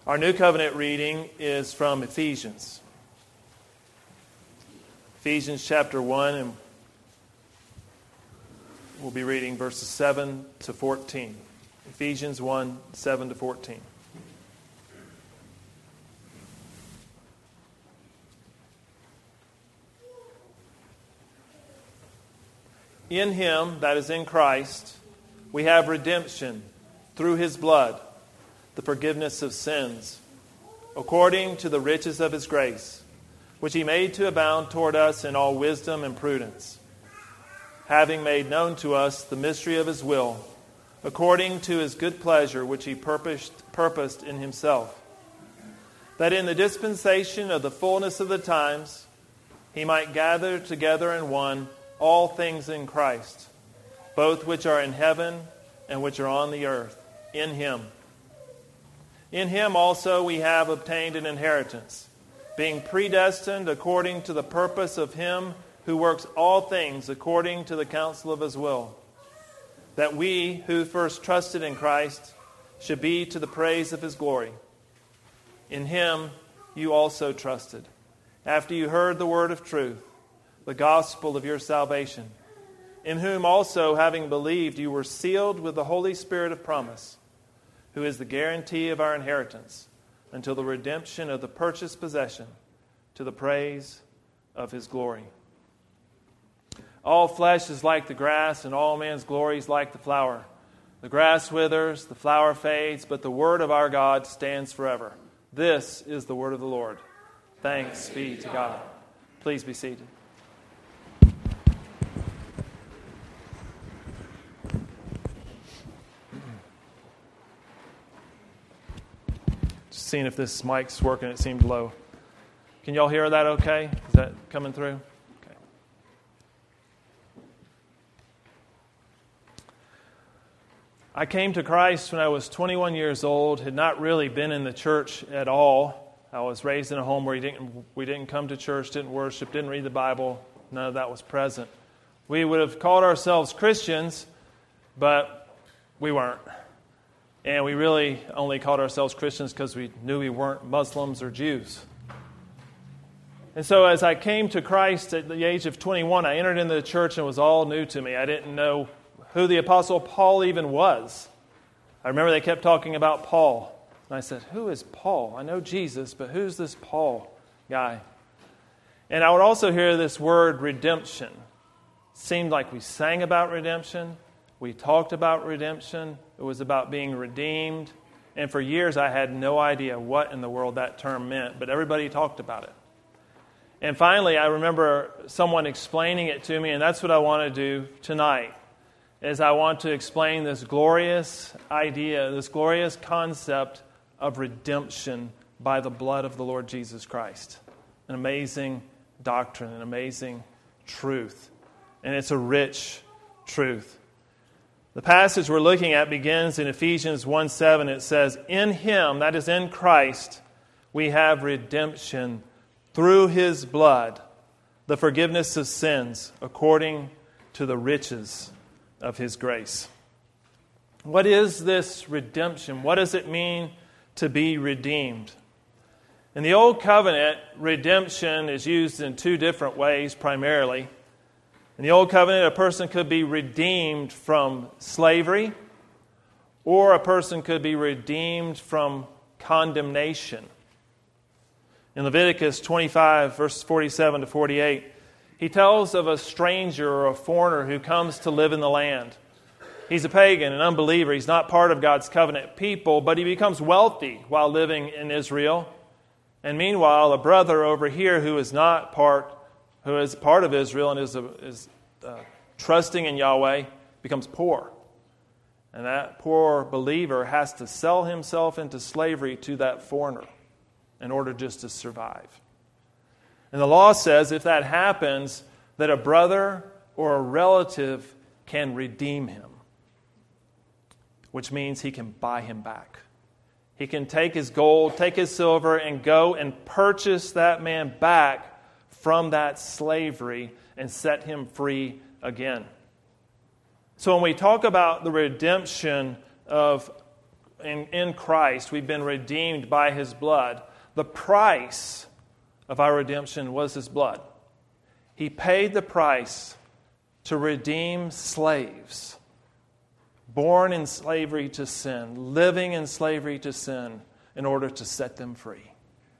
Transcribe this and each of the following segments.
Our New Covenant reading is from Ephesians. Ephesians chapter 1, and we'll be reading verses 7 to 14. Ephesians 1, 7 to 14. In Him, that is in Christ, we have redemption through His blood, the forgiveness of sins, according to the riches of His grace, which He made to abound toward us in all wisdom and prudence, having made known to us the mystery of His will, according to His good pleasure, which He purposed in Himself, that in the dispensation of the fullness of the times He might gather together in one all things in Christ, both which are in heaven and which are on the earth, in Him. In Him also we have obtained an inheritance, being predestined according to the purpose of Him who works all things according to the counsel of His will, that we who first trusted in Christ should be to the praise of His glory. In Him you also trusted, after you heard the word of truth, the gospel of your salvation, in whom also, having believed, you were sealed with the Holy Spirit of promise, who is the guarantee of our inheritance until the redemption of the purchased possession, to the praise of His glory. All flesh is like the grass, and all man's glory is like the flower. The grass withers, the flower fades, but the word of our God stands forever. This is the word of the Lord. Thanks be to God. Please be seated. Seeing if this mic's working. It seemed low. Can y'all hear that okay? Is that coming through? Okay. I came to Christ when I was 21 years old, had not really been in the church at all. I was raised in a home where we didn't come to church, didn't worship, didn't read the Bible. None of that was present. We would have called ourselves Christians, but we weren't. And we really only called ourselves Christians because we knew we weren't Muslims or Jews. And so as I came to Christ at the age of 21, I entered into the church and it was all new to me. I didn't know who the Apostle Paul even was. I remember they kept talking about Paul. And I said, who is Paul? I know Jesus, but who's this Paul guy? And I would also hear this word redemption. It seemed like we sang about redemption. We talked about redemption. It was about being redeemed. And for years, I had no idea what in the world that term meant, but everybody talked about it. And finally, I remember someone explaining it to me, and that's what I want to do tonight, is I want to explain this glorious idea, this glorious concept of redemption by the blood of the Lord Jesus Christ. An amazing doctrine, an amazing truth. And it's a rich truth. The passage we're looking at begins in Ephesians 1:7. It says, in Him, that is in Christ, we have redemption through His blood, the forgiveness of sins, according to the riches of His grace. What is this redemption? What does it mean to be redeemed? In the Old Covenant, redemption is used in two different ways primarily. In the Old Covenant, a person could be redeemed from slavery, or a person could be redeemed from condemnation. In Leviticus 25, verses 47 to 48, he tells of a stranger or a foreigner who comes to live in the land. He's a pagan, an unbeliever. He's not part of God's covenant people, but he becomes wealthy while living in Israel. And meanwhile, a brother over here who is part of Israel and is trusting in Yahweh becomes poor. And that poor believer has to sell himself into slavery to that foreigner in order just to survive. And the law says if that happens, that a brother or a relative can redeem him, which means he can buy him back. He can take his gold, take his silver, and go and purchase that man back from that slavery and set him free again. So when we talk about the redemption of in Christ, we've been redeemed by His blood. The price of our redemption was His blood. He paid the price to redeem slaves, born in slavery to sin, living in slavery to sin, in order to set them free.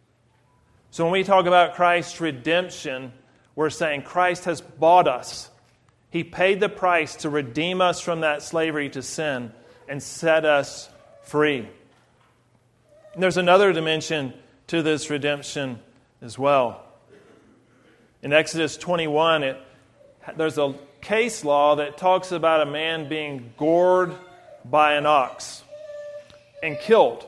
So when we talk about Christ's redemption, we're saying Christ has bought us. He paid the price to redeem us from that slavery to sin and set us free. And there's another dimension to this redemption as well. In Exodus 21, there's a case law that talks about a man being gored by an ox and killed.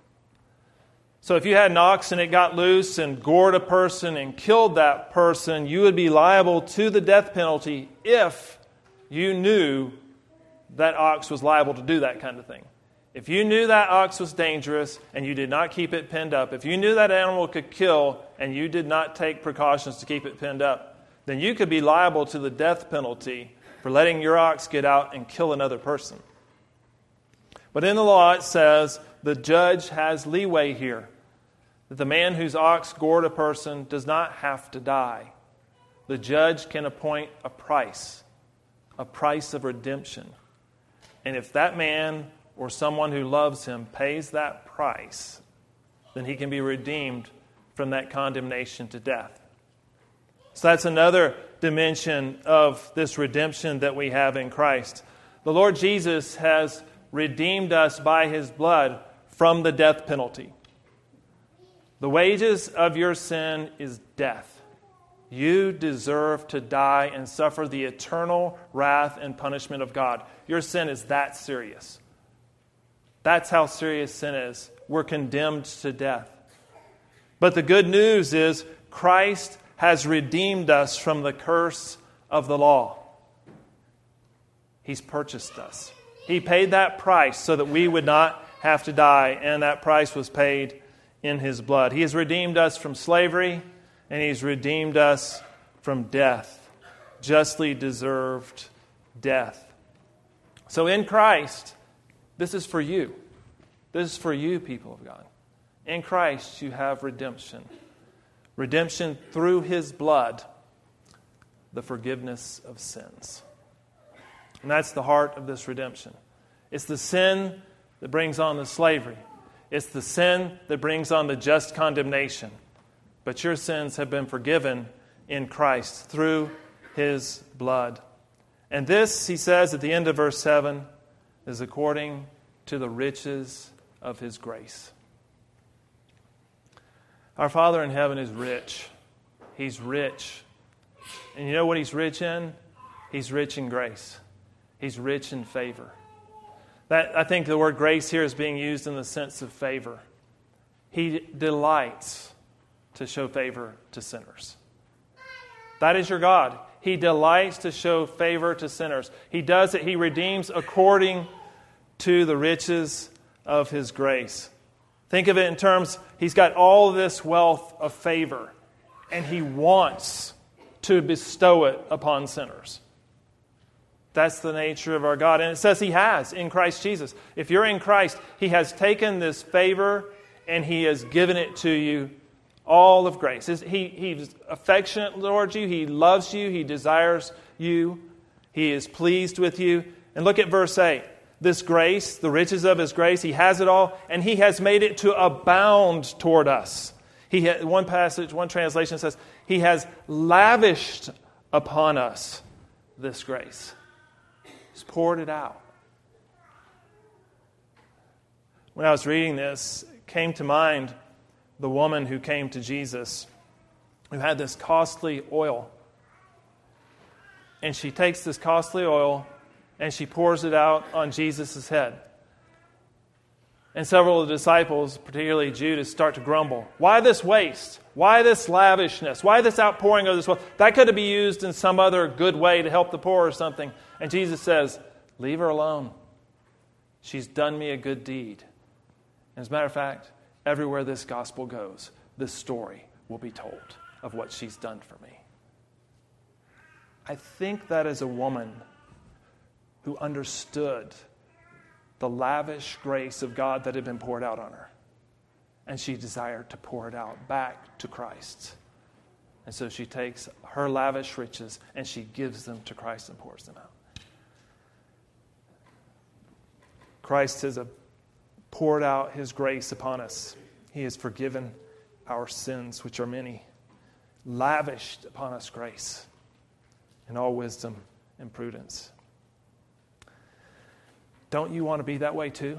So if you had an ox and it got loose and gored a person and killed that person, you would be liable to the death penalty if you knew that ox was liable to do that kind of thing. If you knew that ox was dangerous and you did not keep it pinned up, if you knew that animal could kill and you did not take precautions to keep it pinned up, then you could be liable to the death penalty for letting your ox get out and kill another person. But in the law it says the judge has leeway here. That the man whose ox gored a person does not have to die. The judge can appoint a price of redemption. And if that man or someone who loves him pays that price, then he can be redeemed from that condemnation to death. So that's another dimension of this redemption that we have in Christ. The Lord Jesus has redeemed us by His blood from the death penalty. The wages of your sin is death. You deserve to die and suffer the eternal wrath and punishment of God. Your sin is that serious. That's how serious sin is. We're condemned to death. But the good news is Christ has redeemed us from the curse of the law. He's purchased us. He paid that price so that we would not have to die, and that price was paid in His blood. He has redeemed us from slavery, and He's redeemed us from death, justly deserved death. So in Christ, this is for you. This is for you, people of God. In Christ, you have redemption. Redemption through His blood, the forgiveness of sins. And that's the heart of this redemption. It's the sin that brings on the slavery. It's the sin that brings on the just condemnation. But your sins have been forgiven in Christ through His blood. And this, he says at the end of verse 7, is according to the riches of His grace. Our Father in heaven is rich. He's rich. And you know what He's rich in? He's rich in grace. He's rich in favor. I think the word grace here is being used in the sense of favor. He delights to show favor to sinners. That is your God. He delights to show favor to sinners. He does it. He redeems according to the riches of His grace. Think of it in terms, He's got all this wealth of favor, and He wants to bestow it upon sinners. That's the nature of our God. And it says He has in Christ Jesus. If you're in Christ, He has taken this favor and He has given it to you, all of grace. He's affectionate towards you. He loves you. He desires you. He is pleased with you. And look at verse 8. This grace, the riches of His grace, He has it all, and He has made it to abound toward us. One translation says, He has lavished upon us this grace. He's poured it out. When I was reading this, it came to mind the woman who came to Jesus, who had this costly oil. And she takes this costly oil and she pours it out on Jesus' head. And several of the disciples, particularly Judas, start to grumble. Why this waste? Why this lavishness? Why this outpouring of this wealth? That could be used in some other good way to help the poor or something. And Jesus says, leave her alone. She's done me a good deed. And as a matter of fact, everywhere this gospel goes, this story will be told of what she's done for me. I think that is a woman who understood the lavish grace of God that had been poured out on her. And she desired to pour it out back to Christ. And so she takes her lavish riches and she gives them to Christ and pours them out. Christ has poured out his grace upon us. He has forgiven our sins, which are many, lavished upon us grace in all wisdom and prudence. Don't you want to be that way too?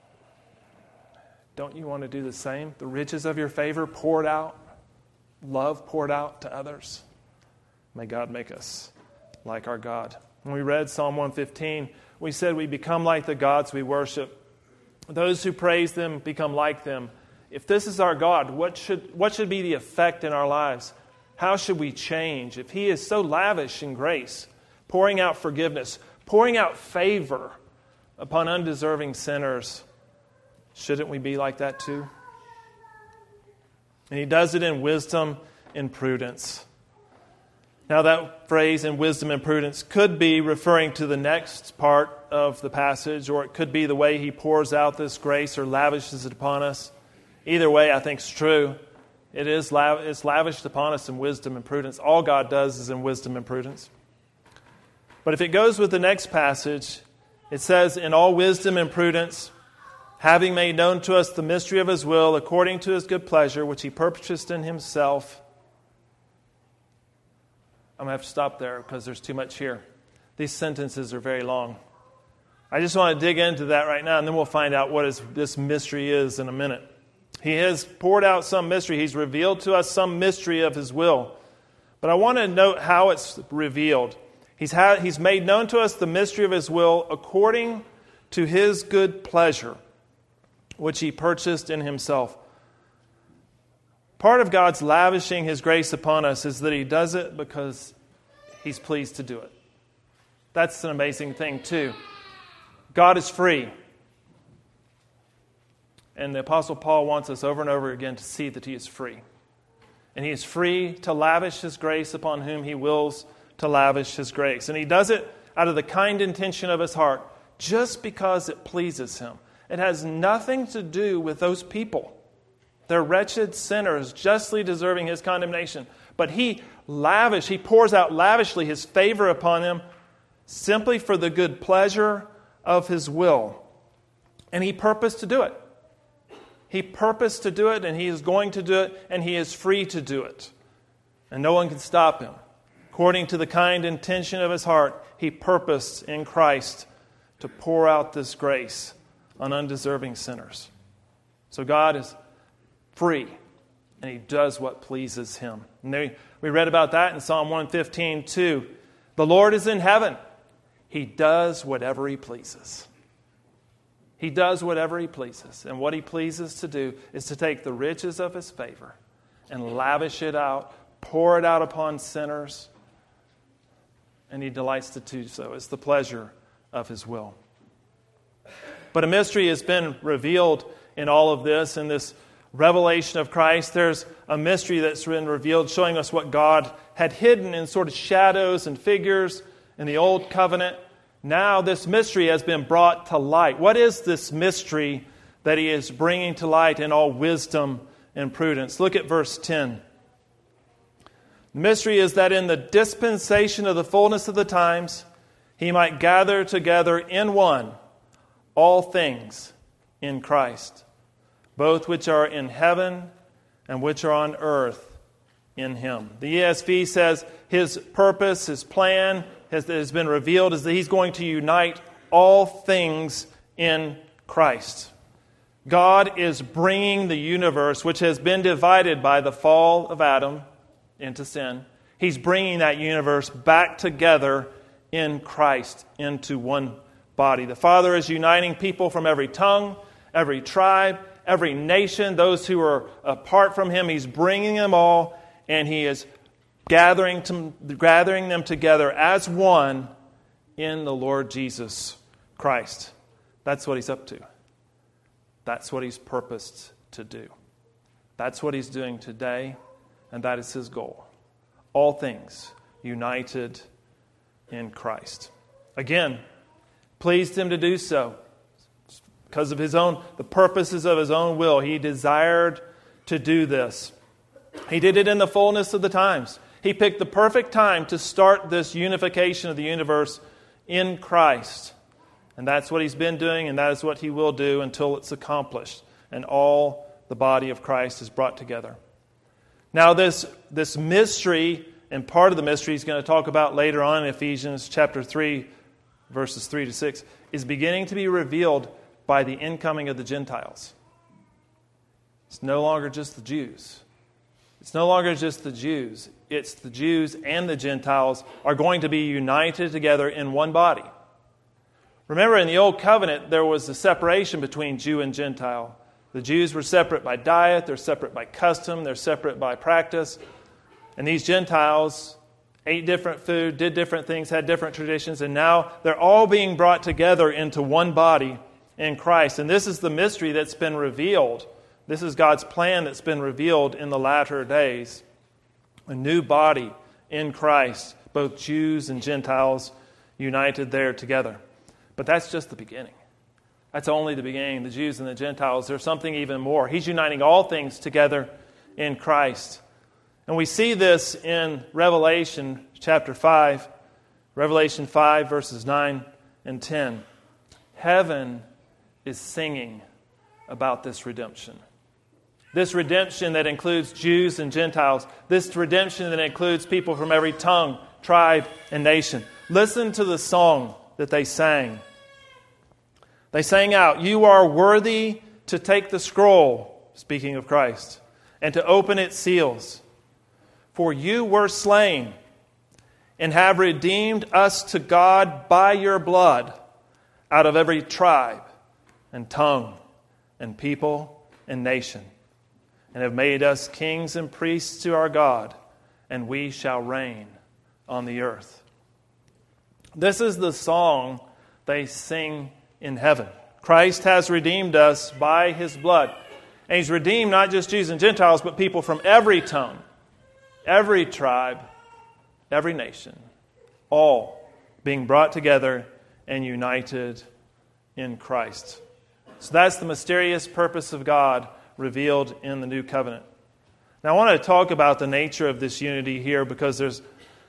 Don't you want to do the same? The riches of your favor poured out, love poured out to others. May God make us like our God. When we read Psalm 115, we said we become like the gods we worship. Those who praise them become like them. If this is our God, what should be the effect in our lives? How should we change? If he is so lavish in grace, pouring out forgiveness, pouring out favor upon undeserving sinners, shouldn't we be like that too? And he does it in wisdom and prudence. Now that phrase, in wisdom and prudence, could be referring to the next part of the passage, or it could be the way he pours out this grace or lavishes it upon us. Either way, I think is true. It's lavished upon us in wisdom and prudence. All God does is in wisdom and prudence. But if it goes with the next passage, it says, in all wisdom and prudence, having made known to us the mystery of his will, according to his good pleasure, which he purposed in himself. I'm going to have to stop there because there's too much here. These sentences are very long. I just want to dig into that right now, and then we'll find out what this mystery is in a minute. He has poured out some mystery. He's revealed to us some mystery of his will. But I want to note how it's revealed. He's made known to us the mystery of his will according to his good pleasure, which he purchased in himself. Part of God's lavishing his grace upon us is that he does it because he's pleased to do it. That's an amazing thing too. God is free. And the Apostle Paul wants us over and over again to see that he is free. And he is free to lavish his grace upon whom he wills to lavish his grace. And he does it out of the kind intention of his heart, just because it pleases him. It has nothing to do with those people. They're wretched sinners, justly deserving his condemnation. But he pours out lavishly his favor upon them simply for the good pleasure of his will. And he purposed to do it. He purposed to do it, and he is going to do it, and he is free to do it. And no one can stop him. According to the kind intention of his heart, he purposed in Christ to pour out this grace on undeserving sinners. So God is free, and he does what pleases him. And we read about that in Psalm 115 too. The Lord is in heaven. He does whatever he pleases. He does whatever he pleases. And what he pleases to do is to take the riches of his favor and lavish it out, pour it out upon sinners, and he delights to do so. It's the pleasure of his will. But a mystery has been revealed in all of this, in this revelation of Christ. There's a mystery that's been revealed showing us what God had hidden in sort of shadows and figures in the Old Covenant. Now this mystery has been brought to light. What is this mystery that he is bringing to light in all wisdom and prudence? Look at verse 10. The mystery is that in the dispensation of the fullness of the times, he might gather together in one all things in Christ, both which are in heaven and which are on earth in him. The ESV says his purpose, his plan has been revealed is that he's going to unite all things in Christ. God is bringing the universe, which has been divided by the fall of Adam into sin. He's bringing that universe back together in Christ into one body. The Father is uniting people from every tongue, every tribe, every nation, those who are apart from him. He's bringing them all, and he is gathering them together as one in the Lord Jesus Christ. That's what he's up to. That's what he's purposed to do. That's what he's doing today, and that is his goal. All things united in Christ. Again, pleased him to do so. Because of the purposes of his own will, he desired to do this. He did it in the fullness of the times. He picked the perfect time to start this unification of the universe in Christ. And that's what he's been doing, and that is what he will do until it's accomplished. And all the body of Christ is brought together. Now this mystery, and part of the mystery he's going to talk about later on in Ephesians chapter 3, verses 3 to 6, is beginning to be revealed by the incoming of the Gentiles. It's no longer just the Jews. It's no longer just the Jews. It's the Jews and the Gentiles are going to be united together in one body. Remember, in the Old Covenant, there was a separation between Jew and Gentile. The Jews were separate by diet, they're separate by custom, they're separate by practice. And these Gentiles ate different food, did different things, had different traditions, and now they're all being brought together into one body in Christ. And this is the mystery that's been revealed. This is God's plan that's been revealed in the latter days. A new body in Christ, both Jews and Gentiles united there together. But that's just the beginning. That's only the beginning. The Jews and the Gentiles, there's something even more. He's uniting all things together in Christ. And we see this in Revelation chapter 5. Revelation 5, verses 9 and 10. Heaven is singing about this redemption. This redemption that includes Jews and Gentiles. This redemption that includes people from every tongue, tribe, and nation. Listen to the song that they sang. They sang out, "You are worthy to take the scroll," speaking of Christ, "and to open its seals. For you were slain and have redeemed us to God by your blood out of every tribe and tongue and people and nation, and have made us kings and priests to our God, and we shall reign on the earth." This is the song they sing in heaven. Christ has redeemed us by his blood. And he's redeemed not just Jews and Gentiles, but people from every tongue, every tribe, every nation, all being brought together and united in Christ. So that's the mysterious purpose of God revealed in the new covenant. Now I want to talk about the nature of this unity here, because there's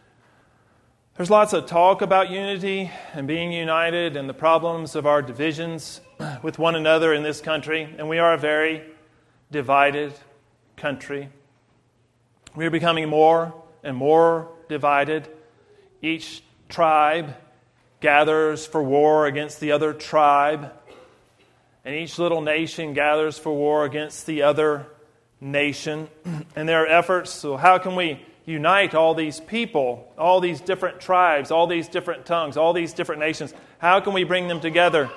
lots of talk about unity and being united and the problems of our divisions with one another in this country. And we are a very divided country. We are becoming more and more divided. Each tribe gathers for war against the other tribe. And each little nation gathers for war against the other nation. And there are efforts, so how can we unite all these people, all these different tribes, all these different tongues, all these different nations? How can we bring them together?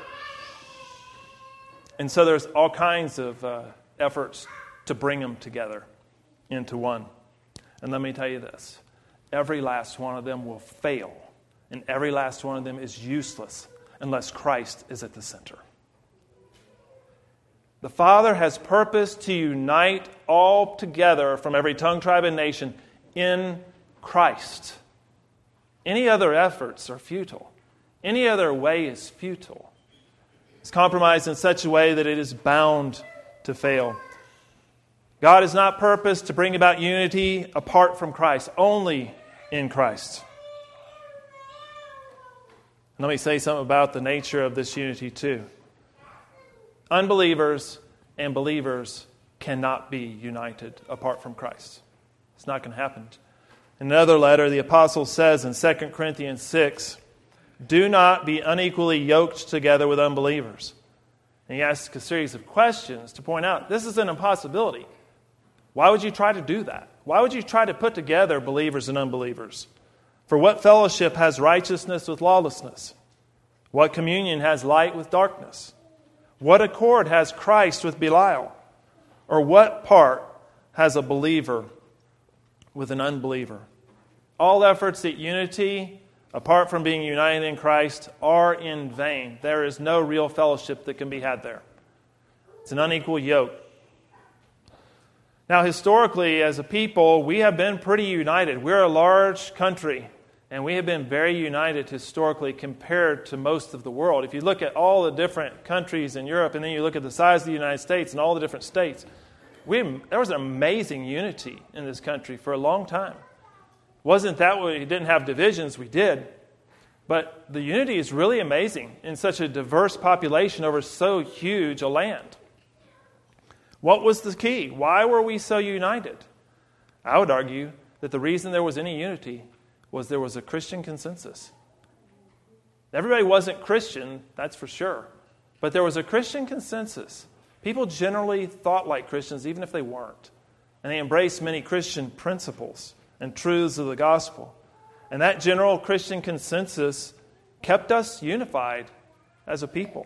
And so there's all kinds of efforts to bring them together into one. And let me tell you this. Every last one of them will fail. And every last one of them is useless unless Christ is at the center. The Father has purposed to unite all together from every tongue, tribe, and nation in Christ. Any other efforts are futile. Any other way is futile. It's compromised in such a way that it is bound to fail. God has not purposed to bring about unity apart from Christ, only in Christ. Let me say something about the nature of this unity too. Unbelievers and believers cannot be united apart from Christ. It's not going to happen. In another letter, the apostle says in 2 Corinthians 6, "Do not be unequally yoked together with unbelievers." And he asks a series of questions to point out this is an impossibility. Why would you try to do that? Why would you try to put together believers and unbelievers? For what fellowship has righteousness with lawlessness? What communion has light with darkness? What accord has Christ with Belial? Or what part has a believer with an unbeliever? All efforts at unity, apart from being united in Christ, are in vain. There is no real fellowship that can be had there. It's an unequal yoke. Now, historically, as a people, we have been pretty united. We're a large country, And we have been very united historically compared to most of the world. If you look at all the different countries in Europe, and then you look at the size of the United States and all the different states, there was an amazing unity in this country for a long time. Wasn't that we didn't have divisions? We did. But the unity is really amazing in such a diverse population over so huge a land. What was the key? Why were we so united? I would argue that the reason there was any unity was there was a Christian consensus. Everybody wasn't Christian, that's for sure. But there was a Christian consensus. People generally thought like Christians, even if they weren't. And they embraced many Christian principles and truths of the gospel. And that general Christian consensus kept us unified as a people.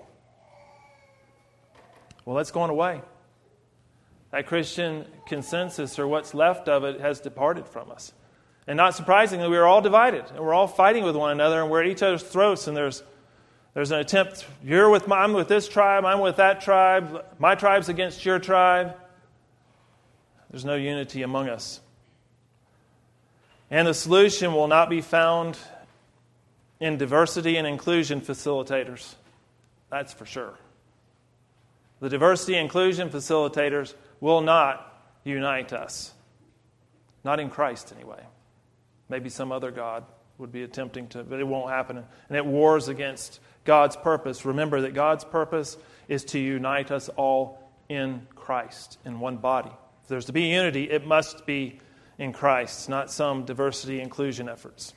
Well, that's going away. That Christian consensus, or what's left of it, has departed from us. And not surprisingly, we are all divided, and we're all fighting with one another, and we're at each other's throats, and there's an attempt, I'm with this tribe, I'm with that tribe, my tribe's against your tribe. There's no unity among us. And the solution will not be found in diversity and inclusion facilitators. That's for sure. The diversity and inclusion facilitators will not unite us. Not in Christ, anyway. Maybe some other God would be attempting to, but it won't happen. And it wars against God's purpose. Remember that God's purpose is to unite us all in Christ, in one body. If there's to be unity, it must be in Christ, not some diversity inclusion efforts.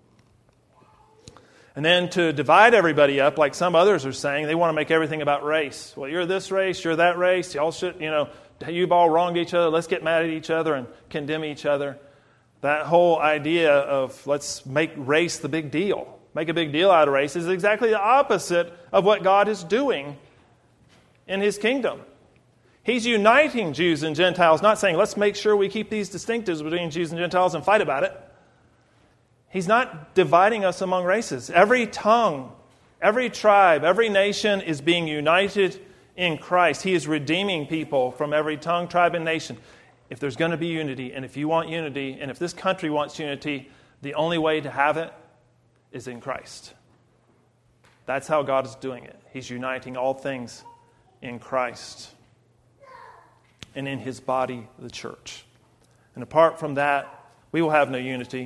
And then to divide everybody up, like some others are saying, they want to make everything about race. Well, you're this race, you're that race, y'all should, you've all wronged each other, let's get mad at each other and condemn each other. That whole idea of let's make race the big deal, make a big deal out of race, is exactly the opposite of what God is doing in His kingdom. He's uniting Jews and Gentiles, not saying let's make sure we keep these distinctives between Jews and Gentiles and fight about it. He's not dividing us among races. Every tongue, every tribe, every nation is being united in Christ. He is redeeming people from every tongue, tribe, and nation. If there's going to be unity, and if you want unity, and if this country wants unity, the only way to have it is in Christ. That's how God is doing it. He's uniting all things in Christ and in His body, the church. And apart from that, we will have no unity.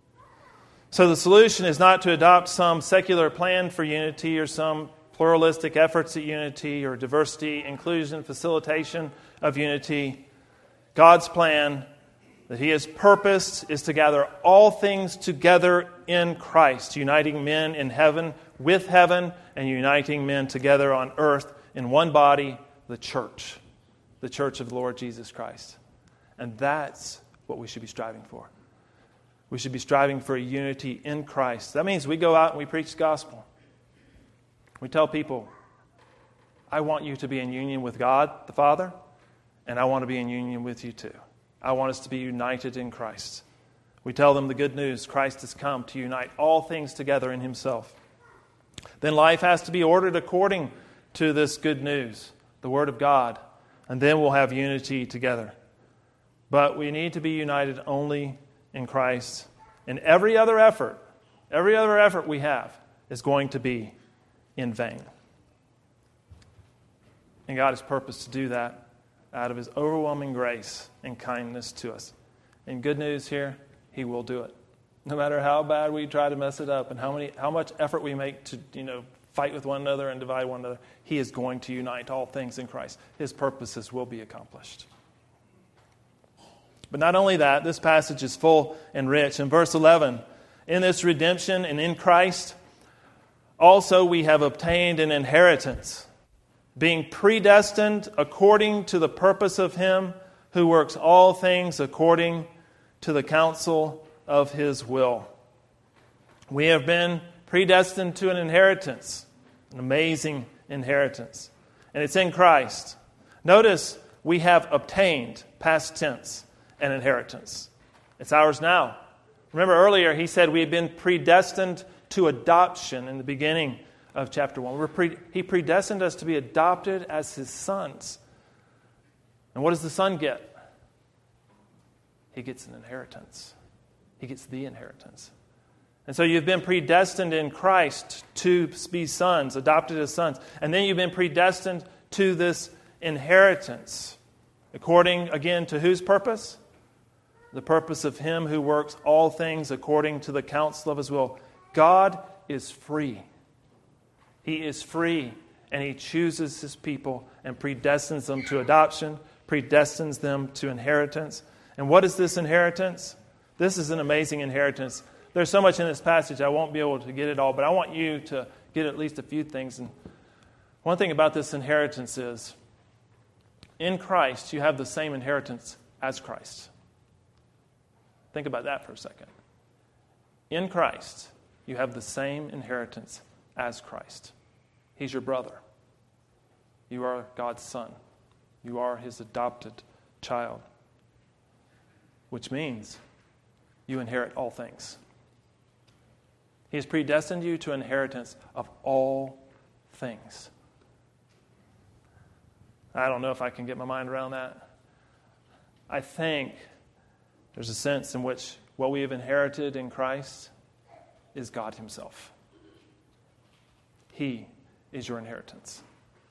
So the solution is not to adopt some secular plan for unity or some pluralistic efforts at unity or diversity, inclusion, facilitation of unity. God's plan that He has purposed is to gather all things together in Christ, uniting men in heaven with heaven and uniting men together on earth in one body, the church of the Lord Jesus Christ. And that's what we should be striving for. We should be striving for a unity in Christ. That means we go out and we preach the gospel. We tell people, I want you to be in union with God the Father, and I want to be in union with you too. I want us to be united in Christ. We tell them the good news. Christ has come to unite all things together in Himself. Then life has to be ordered according to this good news, the Word of God, and then we'll have unity together. But we need to be united only in Christ. And every other effort we have is going to be in vain. And God has purposed to do that out of His overwhelming grace and kindness to us. And good news here, He will do it. No matter how bad we try to mess it up and how much effort we make to, fight with one another and divide one another, He is going to unite all things in Christ. His purposes will be accomplished. But not only that, this passage is full and rich. In verse 11, in this redemption and in Christ, also we have obtained an inheritance, being predestined according to the purpose of Him who works all things according to the counsel of His will. We have been predestined to an inheritance, an amazing inheritance. And it's in Christ. Notice we have obtained, past tense, an inheritance. It's ours now. Remember earlier he said we had been predestined to adoption in the beginning of chapter 1. He predestined us to be adopted as His sons. And what does the son get? He gets an inheritance. He gets the inheritance. And so you've been predestined in Christ to be sons, adopted as sons. And then you've been predestined to this inheritance. According, again, to whose purpose? The purpose of Him who works all things according to the counsel of His will. God is free. He is free, and He chooses His people and predestines them to adoption, predestines them to inheritance. And what is this inheritance? This is an amazing inheritance. There's so much in this passage, I won't be able to get it all, but I want you to get at least a few things. And one thing about this inheritance is, in Christ, you have the same inheritance as Christ. Think about that for a second. In Christ, you have the same inheritance as Christ. He's your brother. You are God's son. You are His adopted child. Which means you inherit all things. He has predestined you to inheritance of all things. I don't know if I can get my mind around that. I think there's a sense in which what we have inherited in Christ is God Himself. He is your inheritance.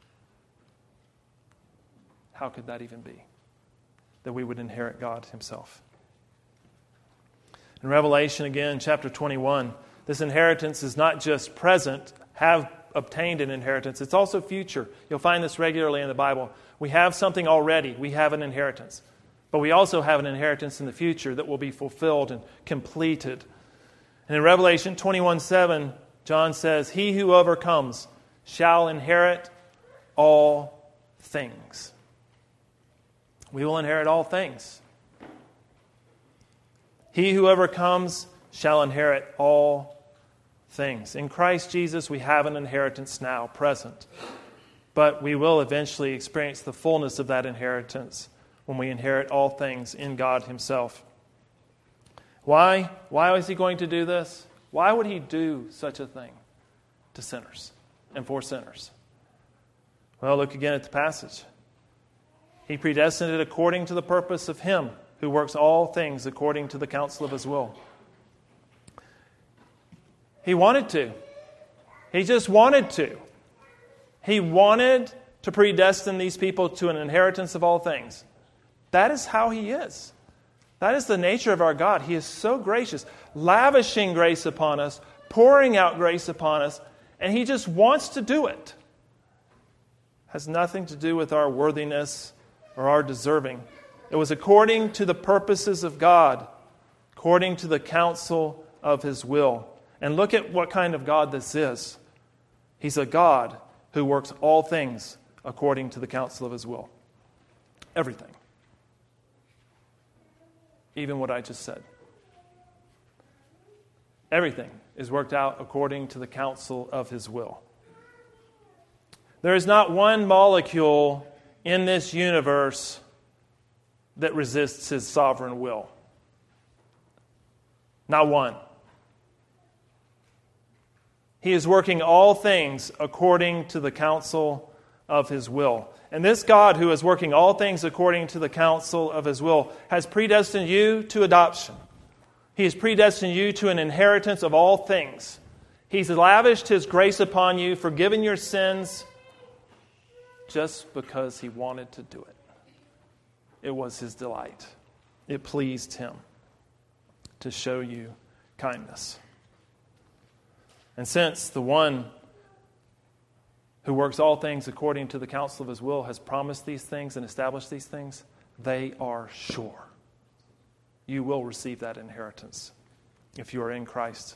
How could that even be? That we would inherit God Himself. In Revelation, again, chapter 21, this inheritance is not just present, have obtained an inheritance, it's also future. You'll find this regularly in the Bible. We have something already. We have an inheritance. But we also have an inheritance in the future that will be fulfilled and completed. And in Revelation 21:7, John says, "He who overcomes shall inherit all things." We will inherit all things. He who overcomes shall inherit all things. In Christ Jesus, we have an inheritance now, present. But we will eventually experience the fullness of that inheritance when we inherit all things in God Himself. Why? Why is He going to do this? Why would He do such a thing to sinners and for sinners? Well, look again at the passage. He predestined it according to the purpose of Him who works all things according to the counsel of His will. He wanted to. He just wanted to. He wanted to predestine these people to an inheritance of all things. That is how He is. That is the nature of our God. He is so gracious, lavishing grace upon us, pouring out grace upon us, and He just wants to do it. It has nothing to do with our worthiness or our deserving. It was according to the purposes of God, according to the counsel of His will. And look at what kind of God this is. He's a God who works all things according to the counsel of His will. Everything. Even what I just said. Everything is worked out according to the counsel of His will. There is not one molecule in this universe that resists His sovereign will. Not one. He is working all things according to the counsel of His will. And this God who is working all things according to the counsel of His will has predestined you to adoption. He has predestined you to an inheritance of all things. He's lavished His grace upon you, forgiven your sins, just because He wanted to do it. It was His delight. It pleased Him to show you kindness. And since the one who works all things according to the counsel of His will has promised these things and established these things, they are sure. You will receive that inheritance if you are in Christ.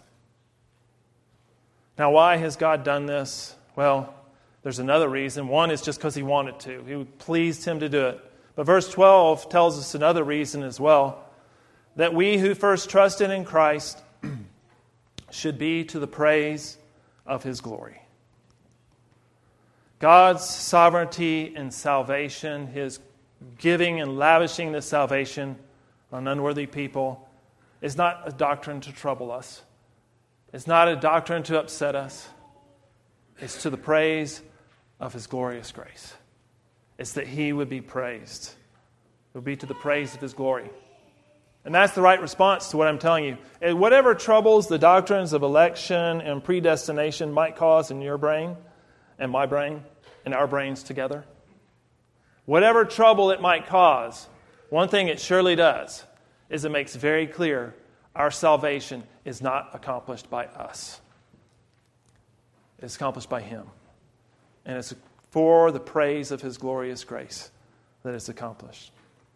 Now, why has God done this? Well, there's another reason. One is just because He wanted to. It pleased Him to do it. But verse 12 tells us another reason as well, that we who first trusted in Christ should be to the praise of His glory. God's sovereignty and salvation, His giving and lavishing this salvation on unworthy people, is not a doctrine to trouble us. It's not a doctrine to upset us. It's to the praise of His glorious grace. It's that He would be praised. It would be to the praise of His glory. And that's the right response to what I'm telling you. And whatever troubles the doctrines of election and predestination might cause in your brain and my brain and our brains together, whatever trouble it might cause, one thing it surely does is it makes very clear our salvation is not accomplished by us. It's accomplished by Him. And it's for the praise of His glorious grace that it's accomplished.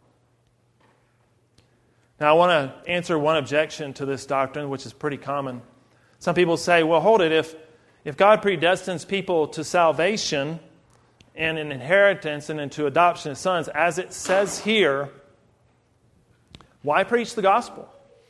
Now, I want to answer one objection to this doctrine, which is pretty common. Some people say, well, hold it, if God predestines people to salvation and an inheritance and into adoption as sons, as it says here, why preach the gospel?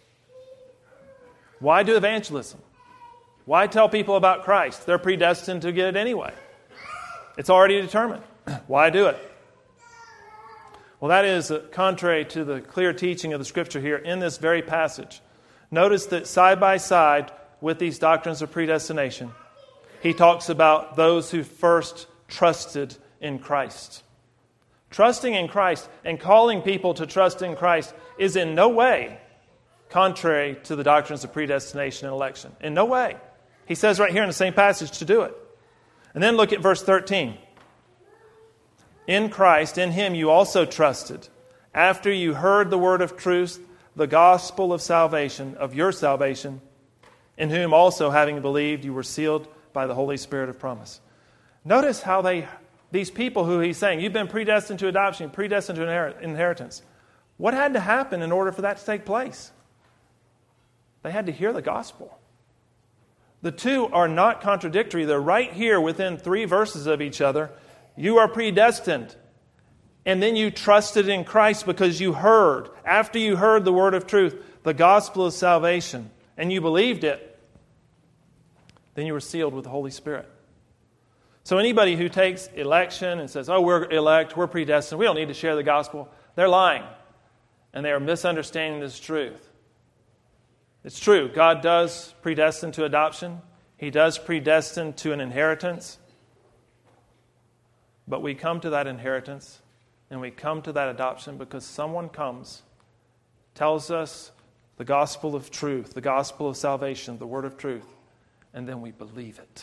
Why do evangelism? Why tell people about Christ? They're predestined to get it anyway. It's already determined. Why do it? Well, that is contrary to the clear teaching of the Scripture here in this very passage. Notice that side by side with these doctrines of predestination, he talks about those who first trusted in Christ. Trusting in Christ and calling people to trust in Christ is in no way contrary to the doctrines of predestination and election. In no way. He says right here in the same passage to do it. And then look at verse 13. In Christ, in Him you also trusted, after you heard the word of truth, the gospel of salvation, of your salvation, in whom also, having believed, you were sealed by the Holy Spirit of promise. Notice how these people who he's saying, you've been predestined to adoption, predestined to inheritance. What had to happen in order for that to take place? They had to hear the gospel. The two are not contradictory. They're right here within 3 verses of each other. You are predestined. And then you trusted in Christ because you heard. After you heard the word of truth, the gospel of salvation, and you believed it, then you were sealed with the Holy Spirit. So anybody who takes election and says, oh, we're elect, we're predestined, we don't need to share the gospel, they're lying. And they are misunderstanding this truth. It's true, God does predestine to adoption. He does predestine to an inheritance. But we come to that inheritance and we come to that adoption because someone comes, tells us the gospel of truth, the gospel of salvation, the word of truth, and then we believe it.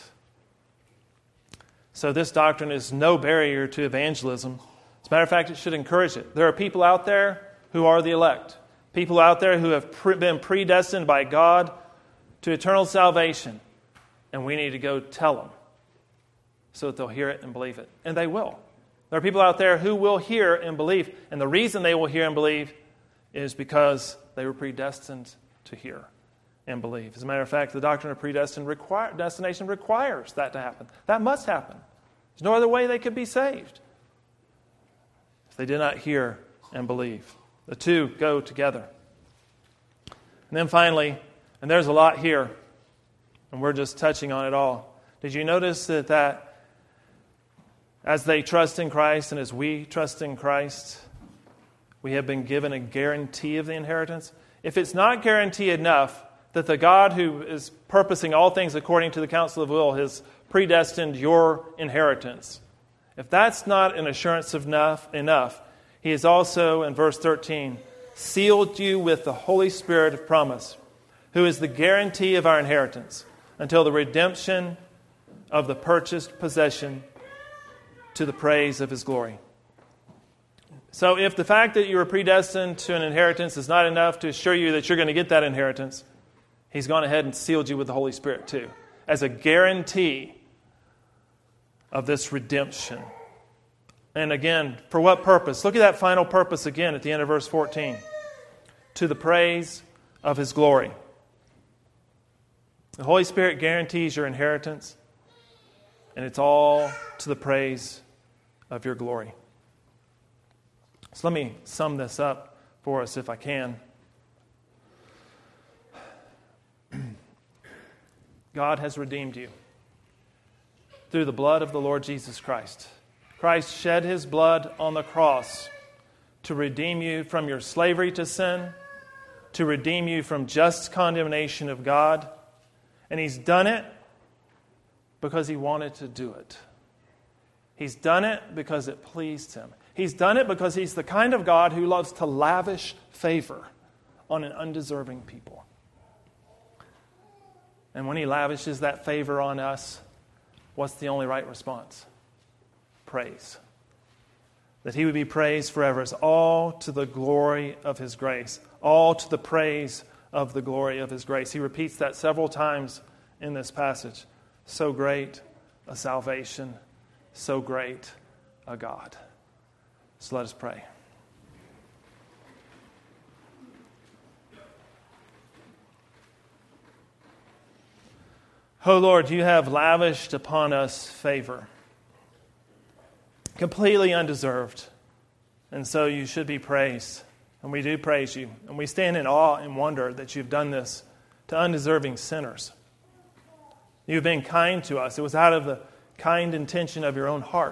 So this doctrine is no barrier to evangelism. As a matter of fact, it should encourage it. There are people out there who are the elect. People out there who have been predestined by God to eternal salvation. And we need to go tell them so that they'll hear it and believe it. And they will. There are people out there who will hear and believe. And the reason they will hear and believe is because they were predestined to hear and believe. As a matter of fact, the doctrine of predestination requires that to happen. That must happen. There's no other way they could be saved if they did not hear and believe. The two go together. And then finally, and there's a lot here, and we're just touching on it all. Did you notice that as they trust in Christ and as we trust in Christ, we have been given a guarantee of the inheritance? If it's not guarantee enough that the God who is purposing all things according to the counsel of will has predestined your inheritance, if that's not an assurance of enough, He has also, in verse 13, sealed you with the Holy Spirit of promise, who is the guarantee of our inheritance until the redemption of the purchased possession to the praise of His glory. So if the fact that you were predestined to an inheritance is not enough to assure you that you're going to get that inheritance, He's gone ahead and sealed you with the Holy Spirit too, as a guarantee of this redemption. And again, for what purpose? Look at that final purpose again at the end of verse 14. To the praise of His glory. The Holy Spirit guarantees your inheritance, and it's all to the praise of your glory. So let me sum this up for us if I can. God has redeemed you through the blood of the Lord Jesus Christ. Christ shed His blood on the cross to redeem you from your slavery to sin, to redeem you from just condemnation of God. And He's done it because He wanted to do it. He's done it because it pleased Him. He's done it because He's the kind of God who loves to lavish favor on an undeserving people. And when he lavishes that favor on us, what's the only right response? Praise. That he would be praised forever is all to the glory of his grace. All to the praise of the glory of his grace. He repeats that several times in this passage. So great a salvation, so great a God. So let us pray. Oh Lord, you have lavished upon us favor, completely undeserved, and so you should be praised. And we do praise you, and we stand in awe and wonder that you've done this to undeserving sinners. You've been kind to us. It was out of the kind intention of your own heart.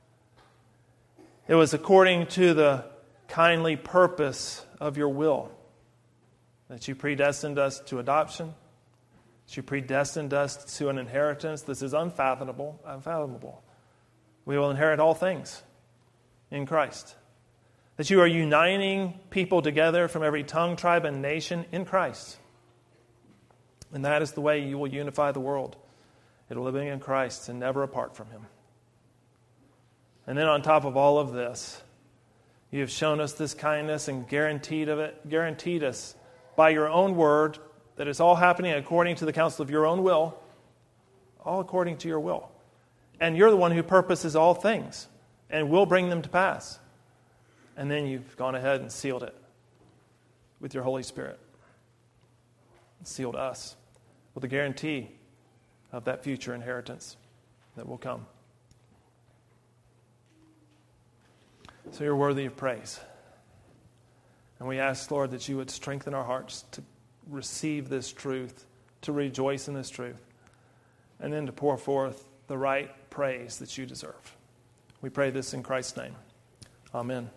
It was according to the kindly purpose of your will that you predestined us to adoption, that you predestined us to an inheritance. This is unfathomable. We will inherit all things in Christ. That you are uniting people together from every tongue, tribe, and nation in Christ. And that is the way you will unify the world. It will live in Christ and never apart from him. And then on top of all of this, you have shown us this kindness and guaranteed us by your own word that it's all happening according to the counsel of your own will, all according to your will. And you're the one who purposes all things and will bring them to pass. And then you've gone ahead and sealed it with your Holy Spirit. Sealed us with a guarantee of that future inheritance that will come. So you're worthy of praise. And we ask, Lord, that you would strengthen our hearts to receive this truth, to rejoice in this truth, and then to pour forth the right praise that you deserve. We pray this in Christ's name. Amen.